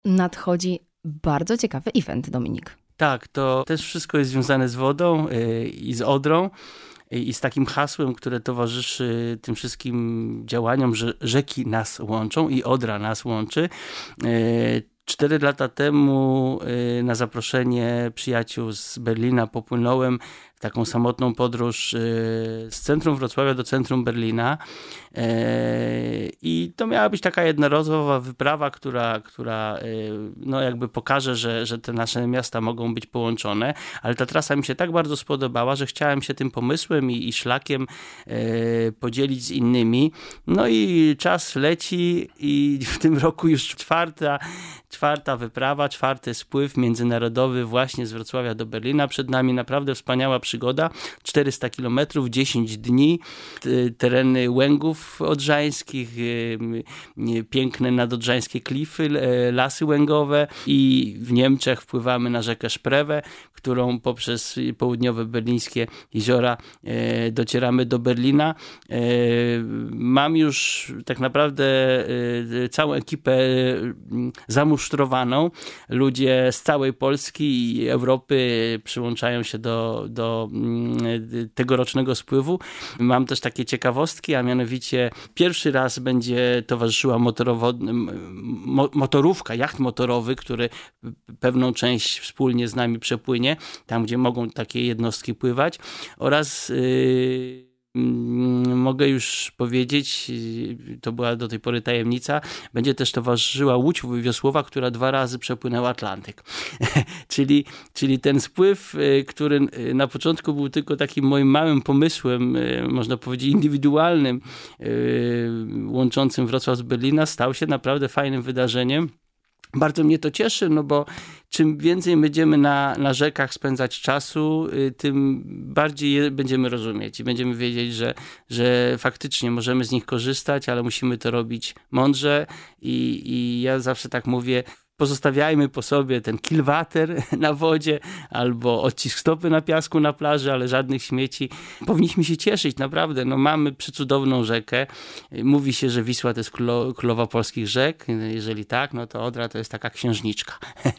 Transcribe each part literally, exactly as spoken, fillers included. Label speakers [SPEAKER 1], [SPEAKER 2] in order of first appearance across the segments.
[SPEAKER 1] Nadchodzi bardzo ciekawy event, Dominik.
[SPEAKER 2] Tak, to też wszystko jest związane z wodą yy, i z Odrą. I z takim hasłem, które towarzyszy tym wszystkim działaniom, że rzeki nas łączą i Odra nas łączy. Cztery lata temu na zaproszenie przyjaciół z Berlina popłynąłem w taką samotną podróż z centrum Wrocławia do centrum Berlina. I to miała być taka jednorazowa wyprawa, która, która no jakby pokaże, że, że te nasze miasta mogą być połączone, ale ta trasa mi się tak bardzo spodobała, że chciałem się tym pomysłem i, i szlakiem podzielić z innymi. No i czas leci i w tym roku już czwarta, czwarta wyprawa, czwarty spływ międzynarodowy właśnie z Wrocławia do Berlina. Przed nami naprawdę wspaniała przygoda. czterysta kilometrów, dziesięć dni, tereny Łęgów odrzańskich, piękne nadodrzańskie klify, lasy łęgowe i w Niemczech wpływamy na rzekę Sprewę, którą poprzez południowe berlińskie jeziora docieramy do Berlina. Mam już tak naprawdę całą ekipę zamusztrowaną. Ludzie z całej Polski i Europy przyłączają się do, do tegorocznego spływu. Mam też takie ciekawostki, a mianowicie pierwszy raz będzie towarzyszyła motorowo, motorówka, jacht motorowy, który pewną część wspólnie z nami przepłynie, tam gdzie mogą takie jednostki pływać, oraz yy, mogę już powiedzieć, to była do tej pory tajemnica, będzie też towarzyszyła łódź wiosłowa, która dwa razy przepłynęła Atlantyk. czyli, czyli ten spływ, który na początku był tylko takim moim małym pomysłem, można powiedzieć indywidualnym, łączącym Wrocław z Berlina, stał się naprawdę fajnym wydarzeniem. Bardzo mnie to cieszy, no bo czym więcej będziemy na, na rzekach spędzać czasu, tym bardziej je będziemy rozumieć i będziemy wiedzieć, że, że faktycznie możemy z nich korzystać, ale musimy to robić mądrze i, i ja zawsze tak mówię, pozostawiajmy po sobie ten kilwater na wodzie albo odcisk stopy na piasku na plaży, ale żadnych śmieci. Powinniśmy się cieszyć, naprawdę. No, mamy przecudowną rzekę. Mówi się, że Wisła to jest królo, królowa polskich rzek. Jeżeli tak, no to Odra to jest taka księżniczka.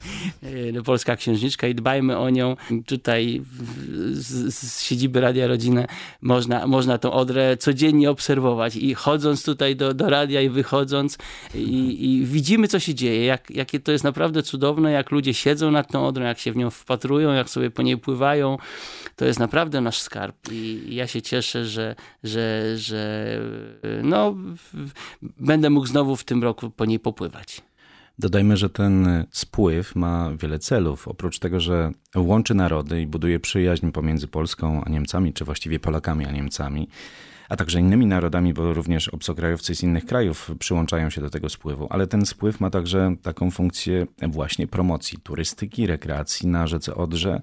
[SPEAKER 2] Polska księżniczka i dbajmy o nią. Tutaj z, z siedziby Radia Rodzinę można, można tą Odrę codziennie obserwować i chodząc tutaj do, do radia i wychodząc i, i widzimy, co się dzieje, jak, jakie to jest naprawdę cudowne, jak ludzie siedzą nad tą Odrą, jak się w nią wpatrują, jak sobie po niej pływają. To jest naprawdę nasz skarb i ja się cieszę, że, że, że no, będę mógł znowu w tym roku po niej popływać.
[SPEAKER 3] Dodajmy, że ten spływ ma wiele celów. Oprócz tego, że łączy narody i buduje przyjaźń pomiędzy Polską a Niemcami, czy właściwie Polakami a Niemcami, a także innymi narodami, bo również obcokrajowcy z innych krajów przyłączają się do tego spływu. Ale ten spływ ma także taką funkcję właśnie promocji turystyki, rekreacji na rzece Odrze.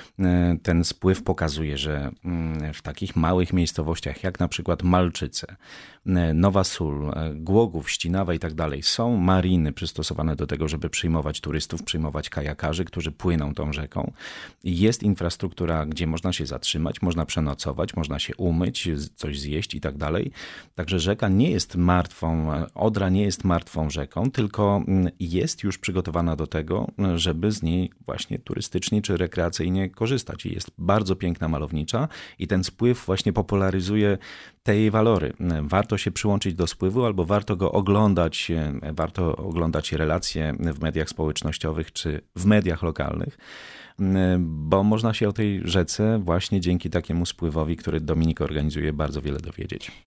[SPEAKER 3] Ten spływ pokazuje, że w takich małych miejscowościach jak na przykład Malczyce, Nowa Sól, Głogów, Ścinawa i tak dalej są mariny przystosowane do tego, żeby przyjmować turystów, przyjmować kajakarzy, którzy płyną tą rzeką. Jest infrastruktura, gdzie można się zatrzymać, można przenocować, można się umyć, coś zjeść i tak dalej. Także rzeka nie jest martwą, Odra nie jest martwą rzeką, tylko jest już przygotowana do tego, żeby z niej właśnie turystycznie czy rekreacyjnie korzystać. I jest bardzo piękna, malownicza i ten spływ właśnie popularyzuje te jej walory. Warto się przyłączyć do spływu albo warto go oglądać, warto oglądać relacje w mediach społecznościowych czy w mediach lokalnych, bo można się o tej rzece właśnie dzięki takiemu spływowi, który Dominik organizuje, bardzo wiele dowiedzieć.